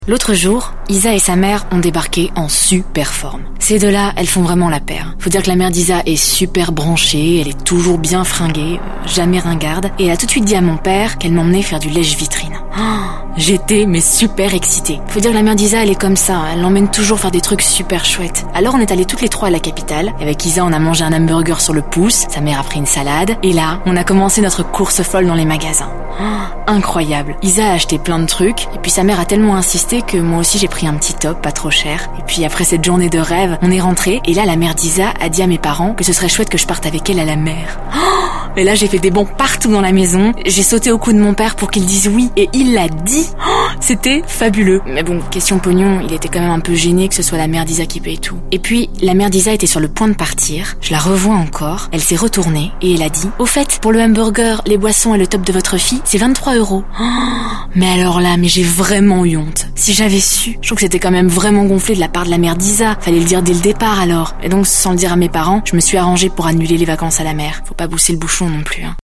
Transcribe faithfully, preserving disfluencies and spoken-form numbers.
L'autre jour, Isa et sa mère ont débarqué en super forme. Ces deux-là, elles font vraiment la paire. Faut dire que la mère d'Isa est super branchée, elle est toujours bien fringuée, euh, jamais ringarde, et elle a tout de suite dit à mon père qu'elle m'emmenait faire du lèche-vitrine. Oh, j'étais mais super excitée. Faut dire que la mère d'Isa, elle est comme ça, elle l'emmène toujours faire des trucs super chouettes. Alors on est allés toutes les trois à la capitale. Avec Isa, on a mangé un hamburger sur le pouce, sa mère a pris une salade, et là, on a commencé notre course folle dans les magasins. Oh, incroyable. Isa a acheté plein de trucs, et puis sa mère a tellement insisté que moi aussi j'ai pris un petit top, pas trop cher. Et puis après cette journée de rêve, on est rentré et là la mère d'Isa a dit à mes parents que ce serait chouette que je parte avec elle à la mer. Oh, et là j'ai fait des bonds partout dans la maison, j'ai sauté au cou de mon père pour qu'il dise oui et il l'a dit. Oh, c'était fabuleux. Mais bon, question pognon, il était quand même un peu gêné que ce soit la mère d'Isa qui paye tout. Et puis la mère d'Isa était sur le point de partir, je la revois encore, elle s'est retournée et elle a dit: au fait, pour le hamburger, les boissons et le top de votre fille, c'est vingt-trois euros. Oh, mais alors là, mais j'ai vraiment eu honte. Si j'avais su, je trouve que c'était quand même vraiment gonflé de la part de la mère d'Isa. Fallait le dire dès le départ alors. Et donc, sans le dire à mes parents, je me suis arrangée pour annuler les vacances à la mer. Faut pas pousser le bouchon non plus, hein.